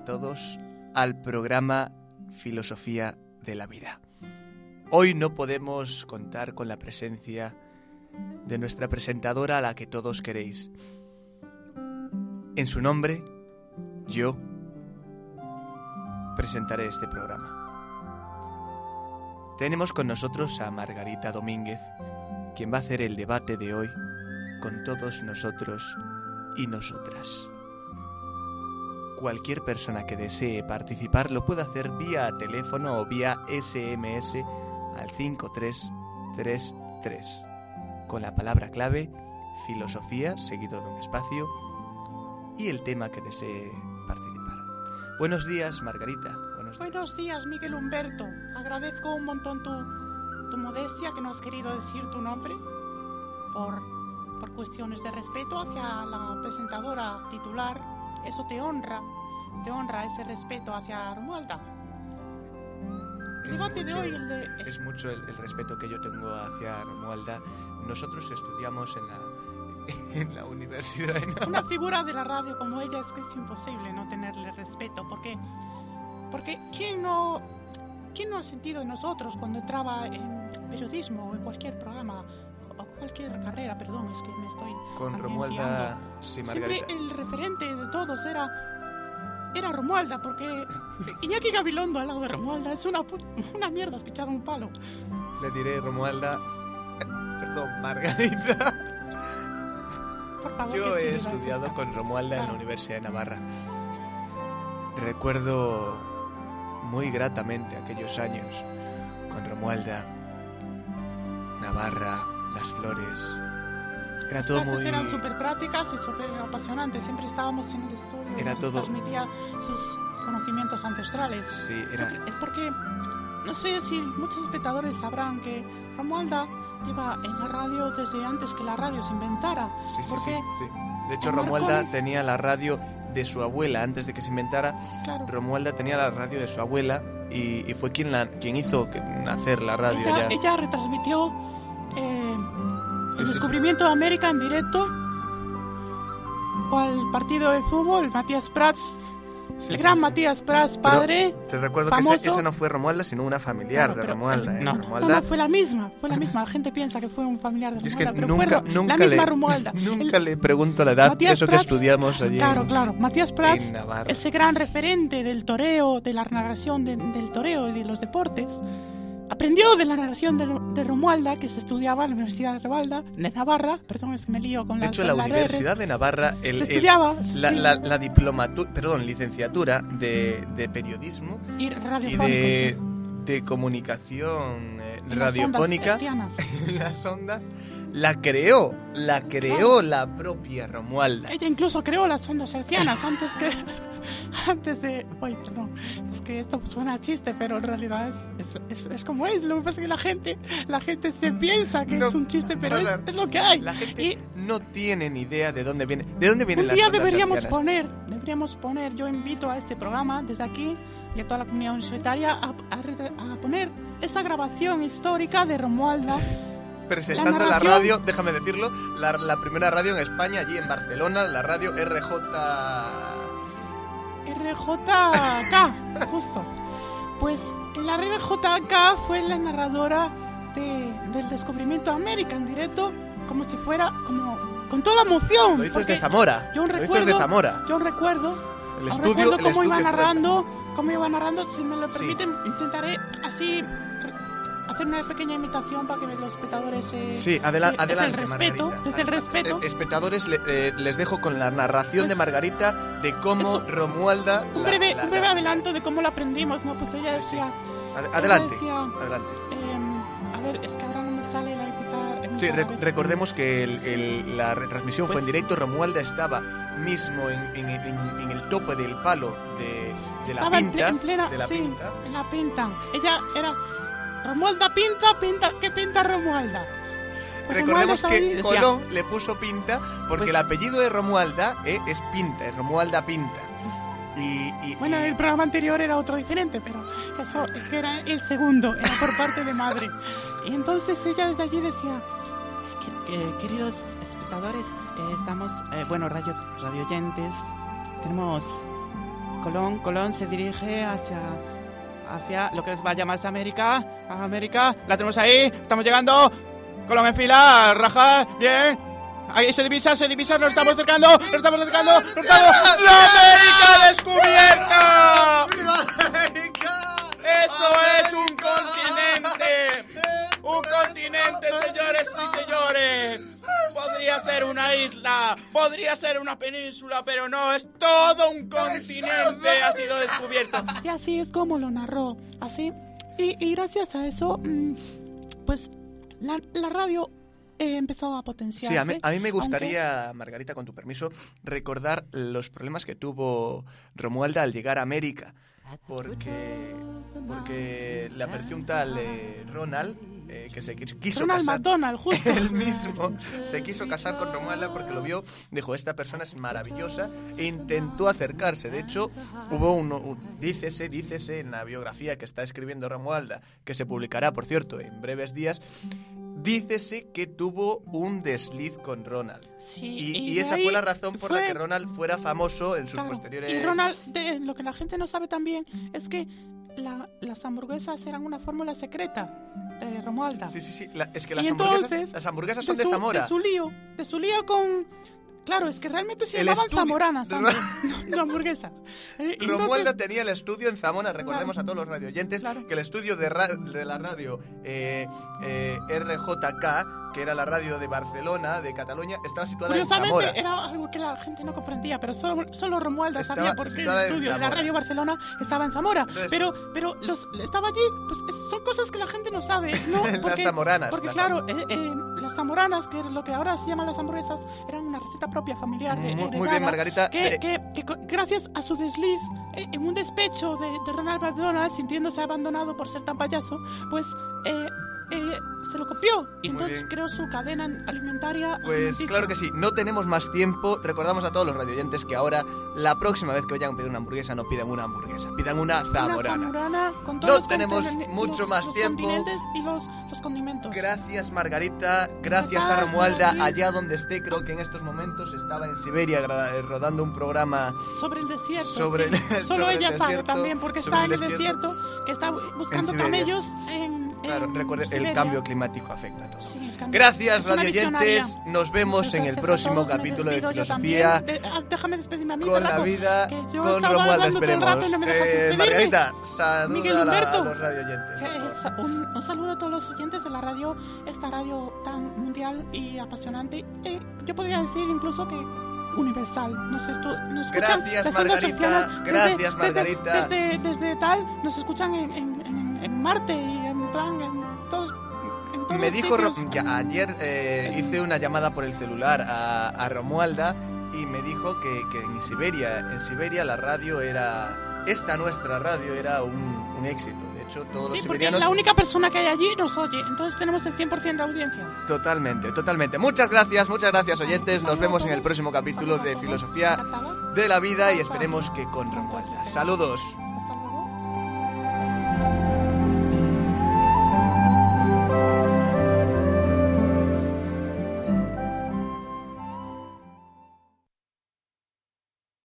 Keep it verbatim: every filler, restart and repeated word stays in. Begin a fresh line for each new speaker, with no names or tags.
a todos al programa Filosofía de la Vida. Hoy no podemos contar con la presencia de nuestra presentadora, a la que todos queréis. En su nombre, yo presentaré este programa. Tenemos con nosotros a Margarita Domínguez, quien va a hacer el debate de hoy con todos nosotros y nosotras. Cualquier persona que desee participar lo puede hacer vía teléfono o vía ese eme ese al cinco tres tres tres con la palabra clave filosofía seguido de un espacio y el tema que desee participar. Buenos días, Margarita. Buenos días,
Buenos días Miguel Humberto. Agradezco un montón tu, tu modestia, que no has querido decir tu nombre por, por cuestiones de respeto hacia la presentadora titular. Eso te honra, te honra ese respeto hacia Romualda. El debate de hoy, el de...
Es mucho el, el respeto que yo tengo hacia Romualda. Nosotros estudiamos en la, en la universidad de Navarra.
Una figura de la radio como ella es que es imposible no tenerle respeto, porque, porque ¿quién no, quién no ha sentido en nosotros cuando entraba en periodismo o en cualquier programa o cualquier carrera, perdón, es que me estoy
Con Romualda, sí, Margarita.
Siempre el referente de todos era, era Romualda, porque Iñaki Gabilondo al lado de Romualda es una, una mierda, has pichado un palo.
Le diré, Romualda, perdón, Margarita.
Por favor,
Yo
que sí,
he
racista.
estudiado con Romualda
Claro.
en la Universidad de Navarra. Recuerdo muy gratamente aquellos años con Romualda, Navarra, Las Flores. Era
Las
todo
clases
muy...
eran súper prácticas y súper apasionantes. Siempre estábamos en el estudio.
Era
nos
todo-
transmitía sus conocimientos ancestrales.
Sí, era...
Es porque, no sé si muchos espectadores sabrán que Romualda lleva en la radio desde antes que la radio se inventara.
Sí, sí,
¿Por
sí,
qué?
sí. De hecho,
Con
Romualda
Marconi.
tenía la radio de su abuela antes de que se inventara.
Claro.
Romualda tenía la radio de su abuela y, y fue quien, la, quien hizo que- nacer la radio
Ella,
ya.
ella retransmitió eh,
Sí,
el
sí,
descubrimiento de América en directo o al partido de fútbol, Matías Prats,
Sí,
el
sí,
gran
sí.
Matías Prats,
Pero
padre.
Te recuerdo que
famoso.
ese, ese no fue Romualda, sino una familiar
Claro,
de
pero
Romualda.
el-
¿eh?
no,
Romualda.
no, no, fue la misma, fue la misma. La gente piensa que fue un familiar de
Yo es
Romualda,
que
pero
nunca,
fue
nunca
la misma
le,
Romualda.
nunca
El-
le pregunto la edad de
Matías
eso que
Prats,
estudiamos allí
Claro,
en,
claro. Matías Prats,
en Navarra.
ese gran referente del toreo, de la narración de- del toreo y de los deportes, aprendió de la narración de, de Romualda, que se estudiaba en la Universidad de Romualda, de Navarra. Perdón, es que me lío con
De
las
hecho, la
las
Universidad
R's.
de Navarra, el,
Se
el-
estudiaba,
la,
sí.
la, la diplomatura, perdón, licenciatura de, de periodismo
Y
y
radiofónico,
de,
sí.
de comunicación eh,
En las
radiofónica
ondas hercianas.
en las ondas, la creó, la creó la propia Romualda.
Ella incluso creó las ondas hercianas antes que antes de... Ay, perdón, es que esto suena a chiste, pero en realidad es, es, es, es como es. Lo que pasa es que la gente, la gente se piensa que
No,
es un chiste, pero
o
es,
sea,
es lo que hay.
La gente
Y
no tiine ni idea de dónde viene, de dónde vienen
un
las
día
ondas
deberíamos
hercianas.
poner, deberíamos poner, yo invito a este programa desde aquí y a toda la comunidad universitaria a, a, re- a poner esa grabación histórica de Romualda.
Presentando
La
la,
narración-
radio, déjame decirlo, la, la primera radio en España, allí en Barcelona, la radio R J...
R J K, justo. Pues la R J K fue la narradora de, del descubrimiento de América en directo, como si fuera, como con toda la emoción.
Lo hizo
porque
desde Zamora,
yo
lo hizo
recuerdo-
desde Zamora.
Yo recuerdo,
El
aún
estudio,
recuerdo
el
cómo
estudio
iba
está-
narrando, cómo iba narrando, si me lo
Sí.
permiten, intentaré así re- hacer una pequeña imitación para que los espectadores se...
Sí, adela-
se-
adelante,
Desde el respeto,
Margarita.
desde el respeto.
Eh, espectadores, le- eh, les dejo con la narración
Pues,
de Margarita de cómo
eso-
Romualda...
Un
la-
breve,
la-
un breve
la-
adelanto de cómo lo aprendimos, ¿no? Pues ella
Sí, sí.
decía...
Ad-
ella
adelante,
decía,
adelante.
eh, a ver, es que ahora no me sale la guitarra.
Sí,
a
rec-
ver.
recordemos que el- el- la retransmisión fue
Pues-
en directo. Romualda estaba mismo en, en- en- en el tope del palo de, de la
Estaba en, ple-
pinta.
en plena,
de la
sí,
pinta.
en la pinta. Ella era Romualda pinta, pinta, ¿qué pinta Romualda? Pues Romualda
Recordemos
estaba ahí y
que
decía,
Colón le puso Pinta porque
Pues-
el apellido de Romualda eh, es Pinta, es Romualda Pinta. Y, y-
Bueno,
y-
el programa anterior era otro diferente, pero eso es que era el segundo, era por parte de madre. Y entonces ella desde allí decía, "Que- que- queridos espectadores, eh, estamos, eh, bueno, radio, radioyentes, tenemos Colón, Colón se dirige hacia, hacia lo que va a llamarse América. América, la tenemos ahí, estamos llegando. Colón en fila, raja, bien. Ahí se divisa, se divisa, nos estamos acercando, nos estamos acercando, nos estamos... ¡La América descubierta!
¡Viva América!
¡Eso es un continente! ¡Un continente, señores y señores! Podría ser una isla, podría ser una península, pero no, es todo un continente ha sido descubierto. Y así es como lo narró, así. Y, y gracias a eso, pues la, la radio eh, empezó a potenciarse.
Sí, a mí, a mí me gustaría, aunque... Margarita, con tu permiso, recordar los problemas que tuvo Romualda al llegar a América. Porque, porque le apareció un tal eh, Ronald eh, que se quiso
Ronald
casar.
McDonald, justo.
Él mismo se quiso casar con Romualda porque lo vio, dijo, esta persona es maravillosa, e intentó acercarse. De hecho, hubo uno, un, dícese, dícese en la biografía que está escribiendo Romualda, que se publicará, por cierto, en breves días, dícese que tuvo un desliz con Ronald.
Sí,
y,
y
y esa
ahí
fue la razón por
fue...
la que Ronald fuera famoso en sus
claro.
posteriores...
Y Ronald, de, lo que la gente no sabe también es que la, las hamburguesas eran una fórmula secreta de Romualda.
Sí, sí, sí. La, es que las
y
hamburguesas,
entonces,
las hamburguesas son de,
su,
de Zamora.
De su lío, de su lío con... Claro, es que realmente se
el
llamaban
estudio...
zamoranas antes, no hamburguesas. Eh,
Romualda
entonces...
tenía el estudio en Zamora, recordemos
claro.
a todos los radioyentes
claro.
que el estudio de, ra de la radio eh, eh, R J K, que era la radio de Barcelona, de Cataluña, estaba situada en Zamora.
Curiosamente era algo que la gente no comprendía, pero solo, solo Romualda
estaba
sabía por qué el estudio de la radio Barcelona estaba en Zamora. Entonces, pero pero los, estaba allí, pues son cosas que la gente no sabe, ¿no? Porque,
las zamoranas.
Porque
las
claro, eh, eh, las zamoranas, que es lo que ahora se llaman las hamburguesas, eran una receta propia familiar.
Muy,
heredada,
muy bien, Margarita.
Que,
eh,
que, que, que gracias a su desliz, eh, en un despecho de, de Ronald McDonald, sintiéndose abandonado por ser tan payaso, pues... Eh, Eh, se lo copió y entonces creó su cadena alimentaria.
Pues claro que sí, no tenemos más tiempo. Recordamos a todos los radioyentes que ahora, la próxima vez que vayan a pedir una hamburguesa, no pidan una hamburguesa, pidan una zamorana.
Una zamorana con todos
no
los
tenemos mucho
los,
más
los
tiempo.
Y los, los condimentos.
Gracias, Margarita. Gracias a Romualda, allá donde esté. Creo que en estos momentos estaba en Siberia rodando un programa
sobre el desierto.
Sobre el,
sí. Solo
sobre
ella
el
sabe
desierto,
también, porque está en el desierto, desierto que está buscando
en
camellos en.
Claro, recuerde, el cambio climático afecta a todo.
Sí,
gracias, radioyentes. Nos vemos en el próximo capítulo de Filosofía.
De, déjame despedirme a mí.
Con la vida, con Romualda, esperemos.
No
eh, Margarita, saluda a, la, a los radioyentes.
Un, un saludo a todos los oyentes de la radio, esta radio tan mundial y apasionante. Eh, yo podría decir incluso que universal. Nos, estu nos escuchan
gracias, Margarita.
Desde,
gracias, Margarita.
Desde, desde, desde tal, nos escuchan en, en, en, en Marte y en plan en todos. En todos
Me dijo
ya,
ayer eh, hice una llamada por el celular a, a Romualda y me dijo que, que en Siberia, en Siberia la radio era, esta nuestra radio era un, un éxito. De hecho, todos
sí,
los siberianos...
la única persona que hay allí nos oye, entonces tenemos el cien por ciento de audiencia.
Totalmente, totalmente. Muchas gracias, muchas gracias, oyentes. Nos vemos en el próximo capítulo de Filosofía de la Vida y esperemos que con Romualda. Saludos.